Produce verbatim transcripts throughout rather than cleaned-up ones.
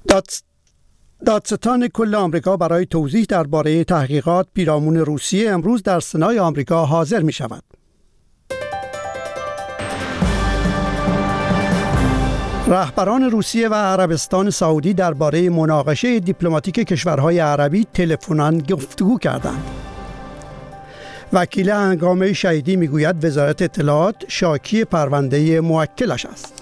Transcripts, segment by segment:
دادستان کل آمریکا برای توضیح درباره تحقیقات پیرامون روسیه امروز در سنای آمریکا حاضر می شود. رهبران روسیه و عربستان سعودی درباره مناقشه دیپلماتیک کشورهای عربی تلفناً گفتگو کردند. وکیل هنگامه شهیدی میگوید وزارت اطلاعات شاکی پرونده موکلش است.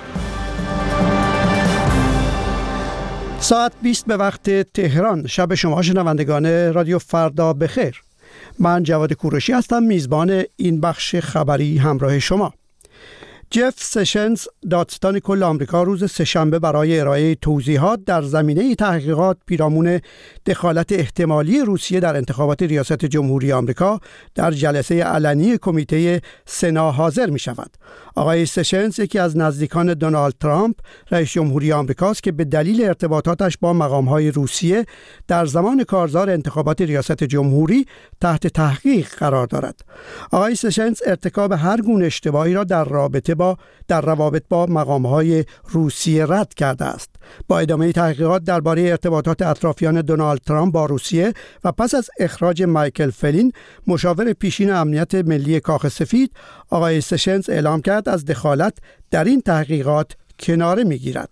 ساعت بیست به وقت تهران. شب شما شنوندگان رادیو فردا بخیر. من جواد کوروشی هستم، میزبان این بخش خبری همراه شما. جف سشنز، دادستان کل آمریکا، روز سه‌شنبه برای ارائه توضیحات در زمینه تحقیقات پیرامون دخالت احتمالی روسیه در انتخابات ریاست جمهوری آمریکا در جلسه علنی کمیته سنا حاضر می شود. آقای سشنز یکی از نزدیکان دونالد ترامپ رئیس جمهوری آمریکا است که به دلیل ارتباطاتش با مقام‌های روسیه در زمان کارزار انتخابات ریاست جمهوری تحت تحقیق قرار دارد. آقای سشنز ارتکاب هر گونه اشتباهی را در رابطه با در روابط با مقام‌های روسیه رد کرده است. با ادامه تحقیقات درباره ارتباطات اطرافیان دونالد ترامپ با روسیه و پس از اخراج مایکل فلین، مشاور پیشین امنیت ملی کاخ سفید، آقای سشنز اعلام کرد از دخالت در این تحقیقات کناره می‌گیرد.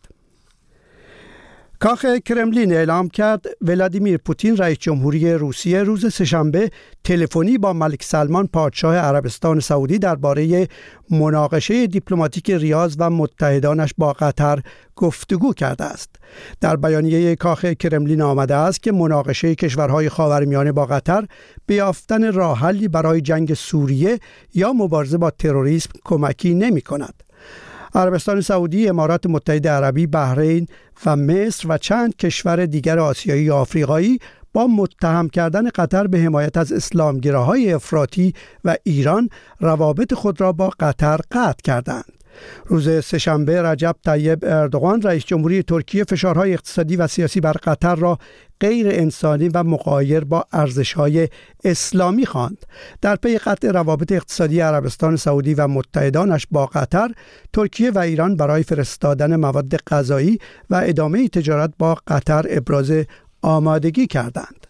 کاخ کرملین اعلام کرد ولادیمیر پوتین رئیس جمهوری روسیه روز سه‌شنبه تلفنی با ملک سلمان پادشاه عربستان سعودی درباره مناقشه دیپلماتیک ریاض و متحدانش با قطر گفتگو کرده است. در بیانیه کاخ کرملین آمده است که مناقشه کشورهای خاورمیانه با قطر به یافتن راه حلی برای جنگ سوریه یا مبارزه با تروریسم کمکی نمی‌کند. عربستان سعودی، امارات متحده عربی، بحرین و مصر و چند کشور دیگر آسیایی و آفریقایی با متهم کردن قطر به حمایت از اسلامگراهای افراطی و ایران روابط خود را با قطر قطع کردند. روز سه‌شنبه رجب طیب اردوغان رئیس جمهوری ترکیه فشارهای اقتصادی و سیاسی بر قطر را غیر انسانی و مغایر با ارزش‌های اسلامی خواند. در پی قطع روابط اقتصادی عربستان سعودی و متحدانش با قطر، ترکیه و ایران برای فرستادن مواد غذایی و ادامه تجارت با قطر ابراز آمادگی کردند.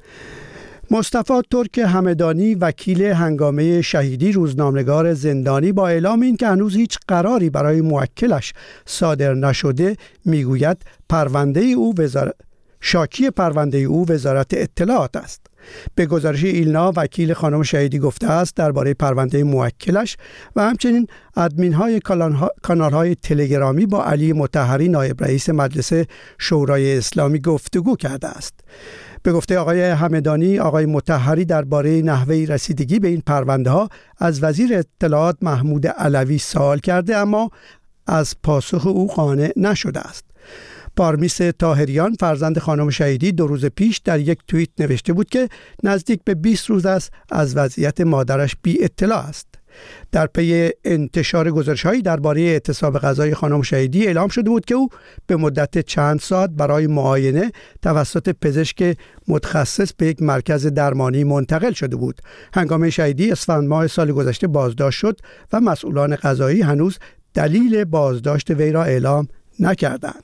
مصطفی ترک همدانی، وکیل هنگامه شهیدی، روزنامه‌نگار زندانی، با اعلام این که هنوز هیچ قراری برای موکلش صادر نشده میگوید پرونده او وزارت شاکی پرونده او وزارت اطلاعات است. به گزارش ایلنا، وکیل خانم شهیدی گفته است درباره پرونده موکلش و همچنین ادمین‌های کانال‌های تلگرامی با علی مطهری نایب رئیس مجلس شورای اسلامی گفتگو کرده است. به گفته آقای همدانی، آقای مطهری درباره نحوه رسیدگی به این پرونده ها از وزیر اطلاعات محمود علوی سوال کرده، اما از پاسخ او قانع نشده است. پارمیس طاهریان، فرزند خانم شهیدی، دو روز پیش در یک توییت نوشته بود که نزدیک به بیست روز است از وضعیت مادرش بی اطلاع است. در پی انتشار گزارش‌هایی درباره اعتصاب غذای خانم شهیدی اعلام شده بود که او به مدت چند ساعت برای معاینه توسط پزشک متخصص به یک مرکز درمانی منتقل شده بود. هنگام شهیدی اسفند ماه سال گذشته بازداشت شد و مسئولان قضایی هنوز دلیل بازداشت وی را اعلام نکردند.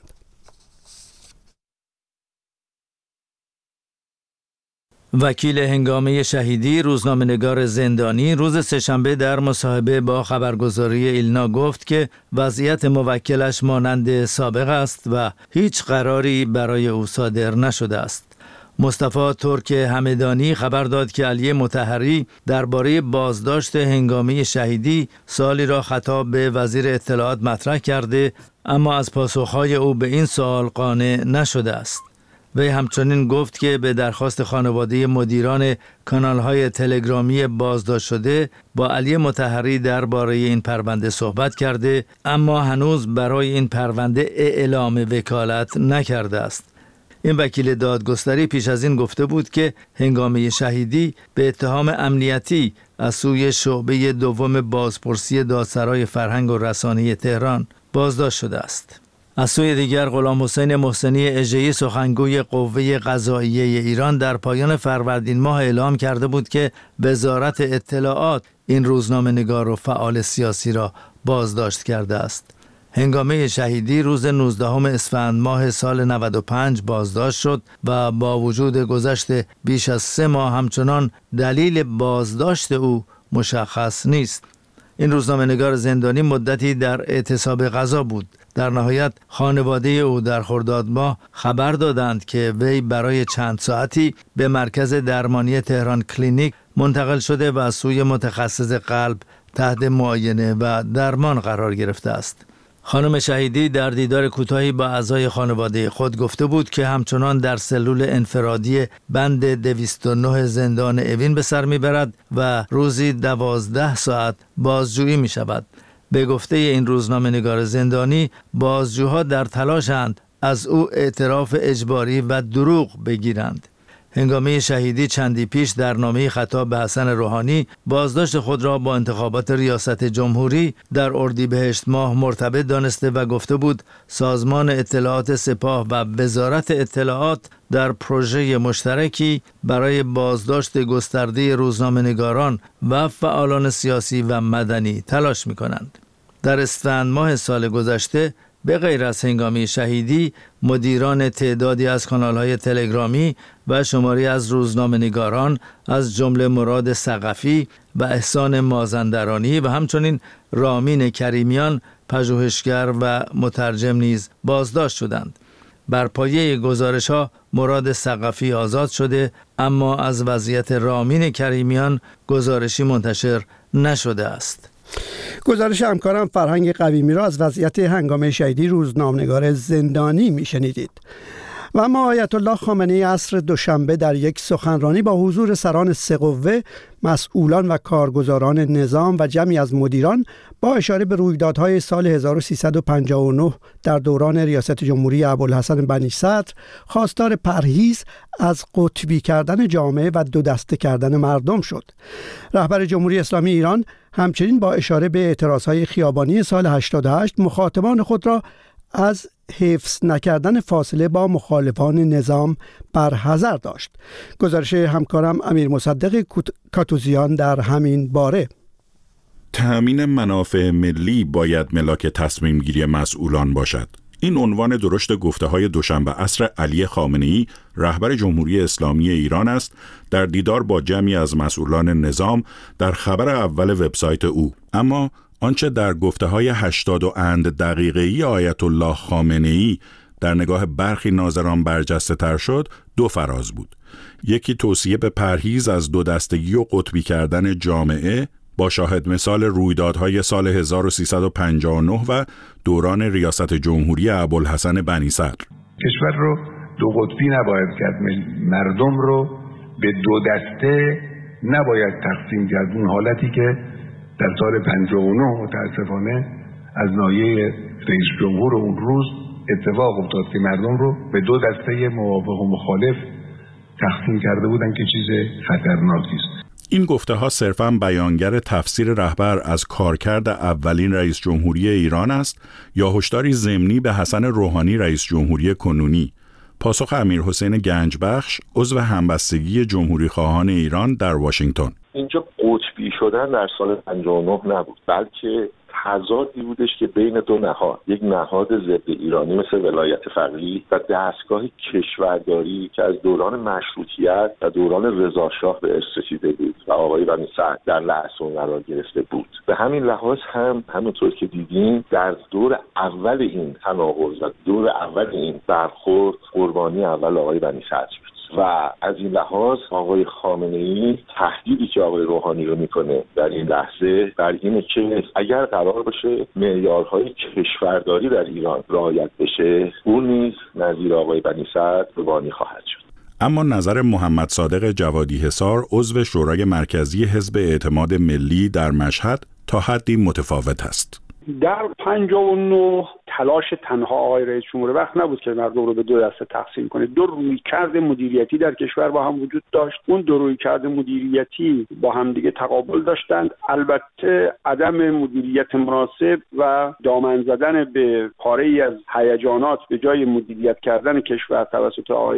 وکیل هنگامه شهیدی، روزنامه‌نگار زندانی، روز سه‌شنبه در مصاحبه با خبرگزاری ایلنا گفت که وضعیت موکلش مانند سابق است و هیچ قراری برای او صادر نشده است. مصطفی ترک همدانی خبر داد که علی مطهری درباره بازداشت هنگامه شهیدی سوالی را خطاب به وزیر اطلاعات مطرح کرده، اما از پاسخهای او به این سوال قانع نشده است. وی همچنین گفت که به درخواست خانواده مدیران کانال‌های تلگرامی بازداشت شده با علی مطهری درباره این پرونده صحبت کرده، اما هنوز برای این پرونده اعلام وکالت نکرده است. این وکیل دادگستری پیش از این گفته بود که هنگامه شهیدی به اتهام امنیتی از سوی شعبه دوم بازپرسی دادسرای فرهنگ و رسانه تهران بازداشت شده است. از سوی دیگر غلام حسین محسنی اژه‌ای، سخنگوی قوه قضاییه ایران، در پایان فروردین ماه اعلام کرده بود که وزارت اطلاعات این روزنامه‌نگار و فعال سیاسی را بازداشت کرده است. هنگامه شهیدی روز نوزدهم اسفند ماه سال نود و پنج بازداشت شد و با وجود گذشت بیش از سه ماه همچنان دلیل بازداشت او مشخص نیست. این روزنامه‌نگار زندانی مدتی در اعتصاب غذا بود. در نهایت خانواده او در خرداد ماه خبر دادند که وی برای چند ساعتی به مرکز درمانی تهران کلینیک منتقل شده و از سوی متخصص قلب تحت معاینه و درمان قرار گرفته است. خانم شهیدی در دیدار کوتاهی با اعضای خانواده خود گفته بود که همچنان در سلول انفرادی بند دویست و نه زندان اوین به سر میبرد و روزی دوازده ساعت بازجویی می شود. به گفته این روزنامه‌نگار زندانی، بازجوها در تلاشند از او اعتراف اجباری و دروغ بگیرند. هنگامه شهیدی چندی پیش در نامه خطاب به حسن روحانی بازداشت خود را با انتخابات ریاست جمهوری در اردیبهشت ماه مرتبط دانسته و گفته بود سازمان اطلاعات سپاه و وزارت اطلاعات در پروژه مشترکی برای بازداشت گسترده روزنامه‌نگاران و فعالان سیاسی و مدنی تلاش می‌کنند. در اسفند ماه سال گذشته به غیر از هنگامی شهیدی، مدیران تعدادی از کانال‌های تلگرامی و شماری از روزنامه‌نگاران از جمله مراد ثقفی و احسان مازندرانی و همچنین رامین کریمیان پژوهشگر و مترجم نیز بازداشت شدند. بر پایه گزارش‌ها مراد ثقفی آزاد شده، اما از وضعیت رامین کریمیان گزارشی منتشر نشده است. گزارش همکارم فرهنگ قویمی را از وضعیت هنگامه شهیدی روزنامه‌نگار زندانی میشنیدید. و اما آیت الله خامنه‌ای عصر دوشنبه در یک سخنرانی با حضور سران سه قوه، مسئولان و کارگزاران نظام و جمعی از مدیران با اشاره به رویدادهای سال هزار و سیصد و پنجاه و نه در دوران ریاست جمهوری ابوالحسن بنی صدر خواستار پرهیز از قطبی کردن جامعه و دو دسته کردن مردم شد. رهبر جمهوری اسلامی ایران همچنین با اشاره به اعتراضهای خیابانی سال هشتاد و هشت مخاطبان خود را از حفظ نکردن فاصله با مخالفان نظام برحذر داشت. گزارش همکارم امیر مصدق کاتوزیان در همین باره. تأمین منافع ملی باید ملاک تصمیم گیری مسئولان باشد. این عنوان درشت گفته‌های دوشنبه عصر علی خامنه‌ای رهبر جمهوری اسلامی ایران است در دیدار با جمعی از مسئولان نظام در خبر اول وبسایت او. اما آنچه در گفته‌های هشتاد و اند دقیقه‌ای آیت الله خامنه‌ای در نگاه برخی ناظران برجسته تر شد دو فراز بود. یکی توصیه به پرهیز از دو دستگی و قطبی کردن جامعه با شاهد مثال رویدادهای سال هزار و سیصد و پنجاه و نه و دوران ریاست جمهوری ابوالحسن بنی صدر. کشور رو دو قطبی نباید کرد، مردم رو به دو دسته نباید تقسیم کرد. اون حالتی که در سال پنجاه و نه متاسفانه از ناحیه رئیس جمهور اون روز اتفاق افتاد که مردم رو به دو دسته موافق و مخالف تقسیم کرده بودن که چیز خطرناکی است. این گفته ها صرفاً بیانگر تفسیر رهبر از کارکرد اولین رئیس جمهوری ایران است یا هشداری ضمنی به حسن روحانی رئیس جمهوری کنونی؟ پاسخ امیرحسین گنجبخش، عضو همبستگی جمهوری خواهان ایران در واشنگتن. اینجا قطبی شدن در سال پنجاه و نه نبود، بلکه تضادی بودش که بین دو نهاد، یک نهاد ضد ایرانی مثل ولایت فقیه و دستگاه کشورداری که از دوران مشروطیت و دوران رضاشاه به ارث رسیده بود و آقای بنی صدر در لحظه اون قرار گرفته بود. به همین لحاظ هم همونطور که دیدیم در دور اول این تناقض و دور اول این برخورد قربانی اول آقای بنی صدر بود. و از این لحاظ آقای خامنه‌ای تهدیدی که آقای روحانی رو میکنه در این لحظه بر اینه که اگر قرار باشه معیارهای کشورداری در ایران رعایت بشه، اون نیز نظیر آقای بنی صدر قربانی خواهد شد. اما نظر محمد صادق جوادی حصار، عضو شورای مرکزی حزب اعتماد ملی در مشهد، تا حدی متفاوت است. در پنجاه و نه تلاش تنها آقای رئیس جمهور وقت نبود که مردم رو به دو دسته تقسیم کنه. دو رویکرد مدیریتی در کشور با هم وجود داشت. اون دو رویکرد مدیریتی با هم دیگه تقابل داشتند. البته عدم مدیریت مناسب و دامن زدن به پاره‌ای از هیجانات به جای مدیریت کردن کشور توسط آقای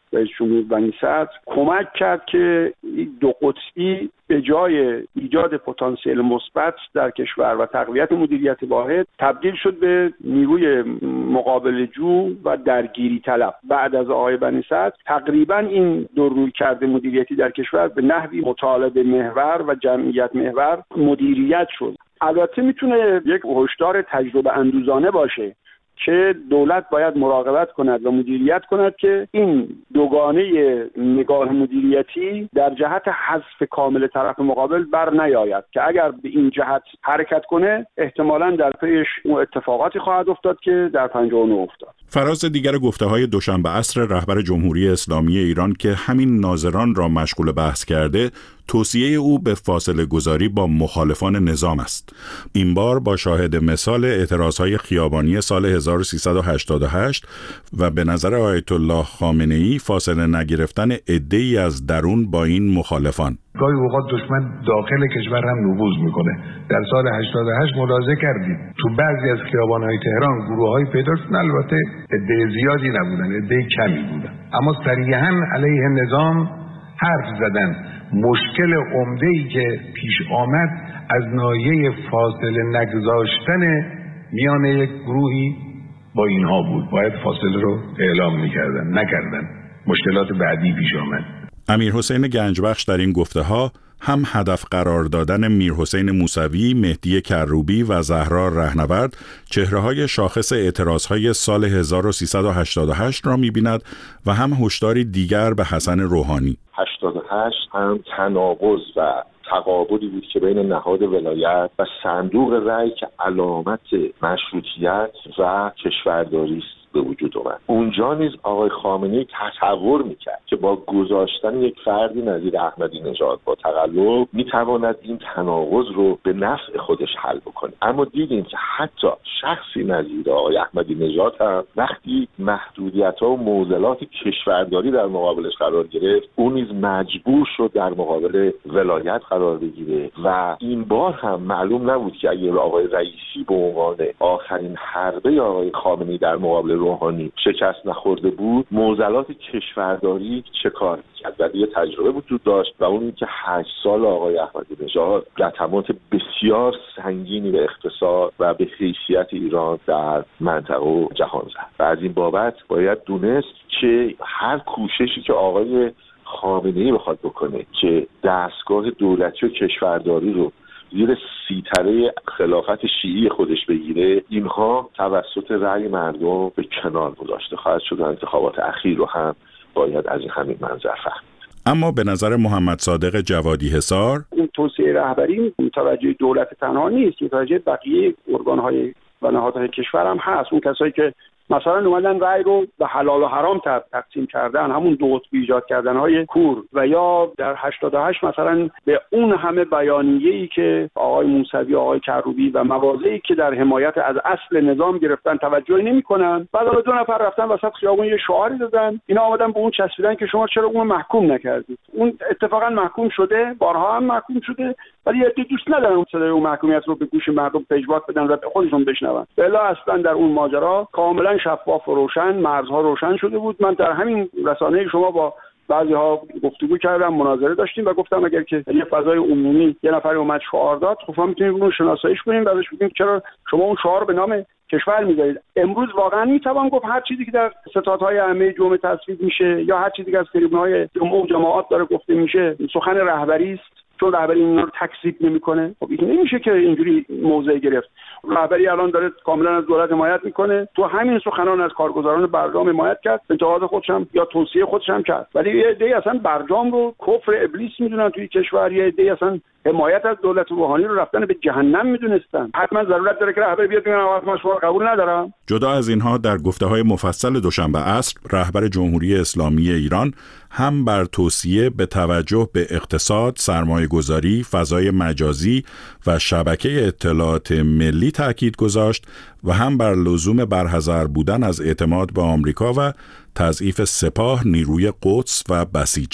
رئیس جمهور بنی صدر کمک کرد که دو قطبی به جای ایجاد پتانسیل مثبت در کشور و تقویت مدیریت واحد تبدیل شد به نیروی مقابل جو و درگیری طلب. بعد از آقای بنی صدر تقریبا این دو رویکرد مدیریتی در کشور به نحوی مطالبه محور و جمعیت محور مدیریت شد. البته میتونه یک هشدار تجربه اندوزانه باشه که دولت باید مراقبت کند و مدیریت کند که این دوگانه نگاه مدیریتی در جهت حذف کامل طرف مقابل بر نیاید که اگر به این جهت حرکت کنه احتمالاً در پیش اون اتفاقاتی خواهد افتاد که در پنجاه و نه افتاد. فراز دیگر گفته‌های دوشنبه عصر رهبر جمهوری اسلامی ایران که همین ناظران را مشغول بحث کرده، توصیه او به فاصله گذاری با مخالفان نظام است. این بار با شاهد مثال اعتراضهای خیابانی سال هزار و سیصد و هشتاد و هشت و به نظر آیت الله خامنه‌ای فاصله نگرفتن عده‌ای از درون با این مخالفان. گاهی اوقات دشمن داخل کشور هم نفوذ میکنه. در سال هشتاد و هشت ملاحظه کردیم تو بعضی از خیابان‌های تهران گروه‌های پیدا شدن، البته عده زیادی نبودن، عده کمی بودن، اما صریحاً علیه نظام حرف زدن. مشکل عمده‌ای که پیش آمد از ناحیه فاصله نگذاشتن میان یک گروهی با اینها بود. باید فاصله رو اعلام میکردن، نکردن. مشکلات بعدی پیش آمد. امیر حسین گنجبخش در این گفته‌ها هم هدف قرار دادن میر حسین موسوی، مهدی کروبی و زهرا رهنورد چهره‌های شاخص اعتراضهای سال هزار و سیصد و هشتاد و هشت را می‌بیند و هم هشداری دیگر به حسن روحانی. هشتاد و هشت هم تناقض و تقابلی بود که بین نهاد ولایت و صندوق رأی که علامت مشروطیت و کشورداری است به وجود اومد. اونجا نیز آقای خامنه‌ای تصور میکرد که با گذاشتن یک فردی نظیر احمدی نژاد با تقلب میتواند این تناقض رو به نفع خودش حل بکنه. اما دیدیم که حتی شخصی نظیر آقای احمدی نژاد هم وقتی محدودیت‌ها و معضلات کشورداری در مقابلش قرار گرفت، اون نیز مجبور شد در مقابل ولایت قرار بگیره و این بار هم معلوم نبود که اگر آقای رئیسی به عنوان آخرین حربه آقای خامنه‌ای در مقابل روحانی شکست نخورده بود، معضلات کشورداری چه کار کرد. و یه تجربه وجود داشت و اون که هشت سال آقای احمدی نژاد لطمات بسیار سنگینی به اقتصاد و به حیثیت ایران در منطقه و جهان زد. و از این بابت باید دونست که هر کوششی که آقای خامنه‌ای بخواد بکنه که دستگاه دولتی و کشورداری رو زیر سیطره خلافت شیعی خودش بگیره، اینها توسط رأی مردم به کنار گذاشته خواهد شد. انتخابات اخیر رو هم باید از این همین منظر فهمید. اما به نظر محمد صادق جوادی حصار، این توصیه رهبری متوجه دولت تنها نیست، متوجه بقیه ارگان‌های و نهادهای کشور هم هست. اون کسایی که مثلا اومدن رأی رو به حلال و حرام تقسیم کردن، همون دو قطبی ایجاد کردن های کور، و یا در هشتاد و هشت مثلا به اون همه بیانیه‌ای که آقای موسوی، آقای کروبی و مواضعی که در حمایت از اصل نظام گرفتن توجهی نمی‌کنن. بعد حالا دو نفر رفتن وسط خیابون یه شعاری دادن، اینا اومدن به اون چسبیدن که شما چرا اون محکوم نکردید. اون اتفاقا محکوم شده، بارها هم محکوم شده، ولی عده دوست ندارن اون صدای اون محکومیت رو به گوش مردم پژواک بدن و خودشون بشنون. بلا اصلا در اون ماجرا کاملا شفاف و روشن، مرزها روشن شده بود. من در همین رسانه شما با بعضی ها گفتگو کردم، مناظره داشتیم و گفتم اگر که یه فضای عمومی یه نفر اومد شعار داد، خب ما میتونیم اون رو شناساییش کنیم و بهش بگیم چرا شما اون شعار به نام کشور میذارید. امروز واقعا میتوان گفت هر چیزی که در ستادهای عامه جمعه تصویب میشه یا هر چیزی که از تریبون‌های جمعه و جماعات داره گفته میشه سخن رهبری است، چون رهبری اینا رو تکذیب نمیکنه. خب این نمیشه که اینجوری موضع گرفت. رهبری الان داره کاملا از دولت حمایت میکنه، تو همین سخنان از کارگزاران برجام حمایت کرد، انتقاد خودش هم یا توصیه خودش هم کرد. ولی یه عده اصلا برجام رو کفر ابلیس میدونن توی کشور، یه عده اصلا حمایت از دولت روحانی رو رفتن به جهنم میدونستن. حتما ضرورت داره که رهبر بیاد بگه من شما قبول ندارم. جدا از اینها در گفته‌های مفصل دوشنبه عصر رهبر جمهوری اسلامی ایران هم بر توصیه به توجه به اقتصاد، سرمایه‌گذاری، فضای مجازی و شبکه اطلاعات ملی تاکید گذاشت و هم بر لزوم برحذر بودن از اعتماد به آمریکا و تضعیف سپاه، نیروی قدس و بسیج.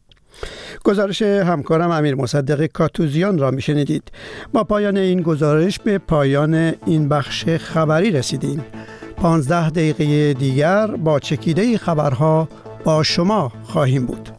گزارش همکارم امیر مصدق کاتوزیان را میشنیدید. با پایان این گزارش به پایان این بخش خبری رسیدیم. پانزده دقیقه دیگر با چکیده خبرها با شما خواهیم بود.